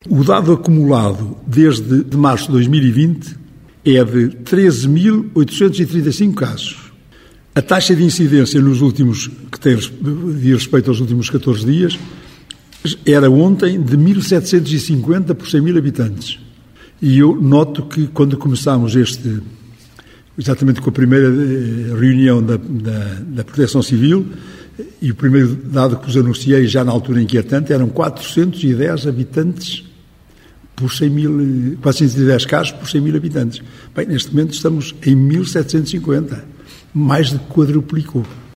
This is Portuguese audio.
O dado acumulado desde março de 2020 é de 13.835 casos. A taxa de incidência nos últimos, que diz respeito aos últimos 14 dias, era ontem de 1.750 por 100 mil habitantes. E eu noto que quando começámos exatamente com a primeira reunião da Proteção Civil, e o primeiro dado que vos anunciei já na altura inquietante, eram 410 habitantes por 100 mil, 410 casos por 100 mil habitantes. Bem, neste momento estamos em 1.750, mais de que quadruplicou.